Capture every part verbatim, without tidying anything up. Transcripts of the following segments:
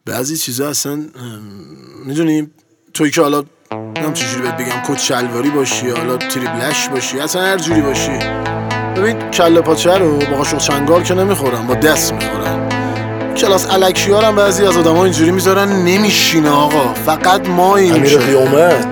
بعضی چیزا اصلا میدونی توی که حالا نم چجوری بهت بگم کت شلواری باشی حالا تریبلش باشی اصلا هر جوری باشی. ببین کله پاچه رو با قاشق چنگال که نمیخورن با دست میخورن. کلاس الکی ها هم بعضی از آدم ها اینجوری میذارن نمیشینه آقا فقط ما این امیر قیامت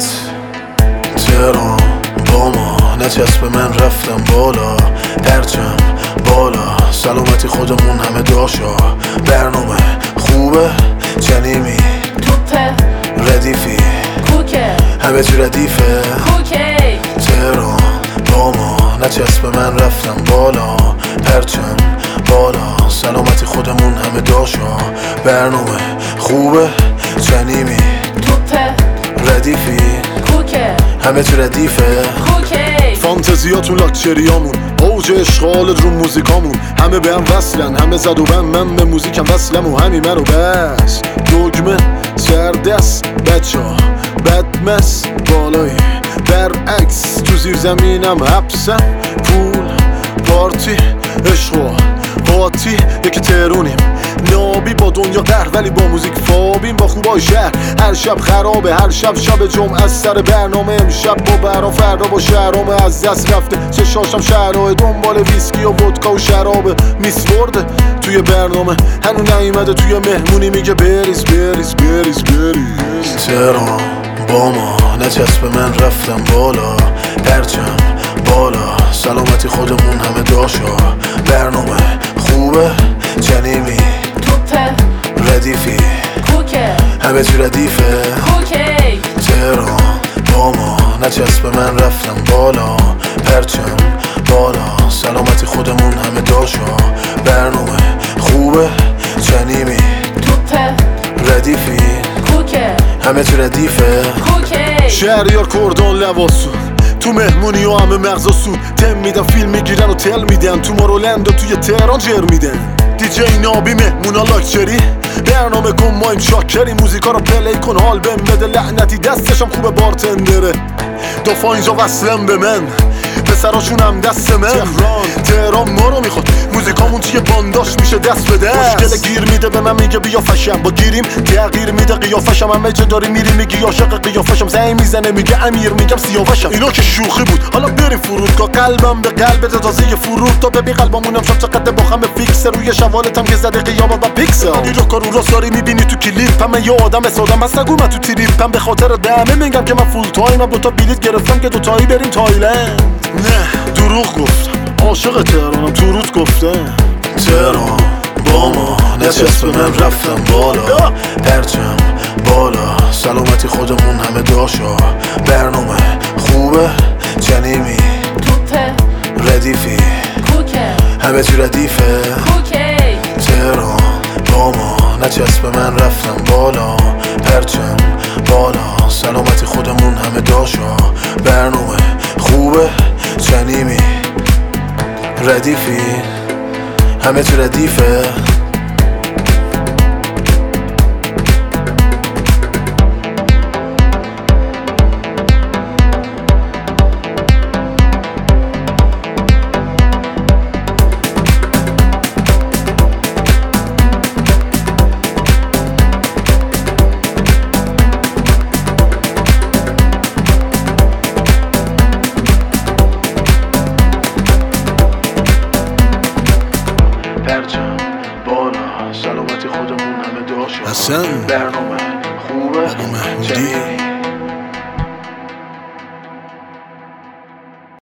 تهران با ما نچسب من رفتم بالا پرچم بالا سلامتی خودمون همه داشا برنامه خوبه جنیمی توپه ردیفی کوکه همه چی ردیفه کوکی تهران با ما نچسب من رفتم بالا پرچم بالا سلامتی خودمون همه داشا برنامه خوبه جنیمی توپه ردیفی کوکه همه چی ردیفه کوکی فانتزیاتون لاکچریامون اوج اشغالت رو موزیکامون همه به هم وصلن همه زد و بم من به موزیکم وصلم و همین منو بس دگمه سردست بچه ها بدمس بالایی برعکس تو زیر زمینم حبسم پول پارتی عشق قاطی یکی ترونیم نابی با دنیا قهر ولی با موزیک فابیم با خوبای شهر هر شب خرابه هر شب شب جمعه از سر برنامه امشب با برا فردا با شهرامه از دست رفته چشاشم شهرهای دنبال ویسکی و ودکا و شرابه میسورده توی برنامه هنو نیومده توی مهمونی میگه بریز بریز بریز بریز تهران با ما نچسب من رفتم بالا پرچم بالا سلامتی خودمون همه داشا برنامه خوبه جنیمی توپه ردیفی کوکه همه چی ردیفه کوکی تهران با ما نچسب من رفتم بالا پرچم بالا سلامتی خودمون همه داشا برنامه خوبه جنیمی توپه ردیفی کوکه همه چی ردیفه کوکی شهریار کردان لواسون تو مهمونی و همه مغزاسون تم میدن فیلم میگیرن و تل میدن تو مارولند و توی تهران جر میدن دیجی نابی مهمونا لاکچری برنامه کن مایم شاکری موزیکا رو پلی کن حال بهم بده لعنتی دستشم خوبه بارتندره دفعه اینجا وصلم به من پسراشون هم دست من تهران تهران ما رو میخواد موزیکامون توی بانداش میشه دست به دست مشکل گیر میده به من میگه بیا فشم با گیریم تغییر میده قیافشم همه جا داری میری میگی عاشق قیافشم زنگ میزنه میگه امیر میگم سیاوشم اینا که شوخی بود حالا بریم فرودگاه قلبم به قلبت تازه فرود تا ببین قلبمونم شب چقدر با هم فیکس روی شوالتم که زده قیامت با پیکسل این رو کارو را ساری میبینی تو کلیپم من یه آدم سادم بس نگو من تو تریپم به خاطر دمه میگم که من فول تایمم دو تا بلیت گرفتم که دو تایی بریم تایلند نه دروغ گفتم عاشق تهرانم تو روز گفتم تهران با ما نچسب من رفتم بالا پرچم بالا سلامتی خودمون همه داشا برنامه خوبه جنیمی توپه ردیفی کوکه همه چی ردیفه کوکی تهران با ما نچسب من رفتم بالا پرچم بالا سلامتی خودمون همه داشا برنامه خوبه جنیمی ردیفی همه چی ردیفه پرچم بالا سلامتی خودمون همه داشا حسن برنامه خوبه بابا محمودی جنیمی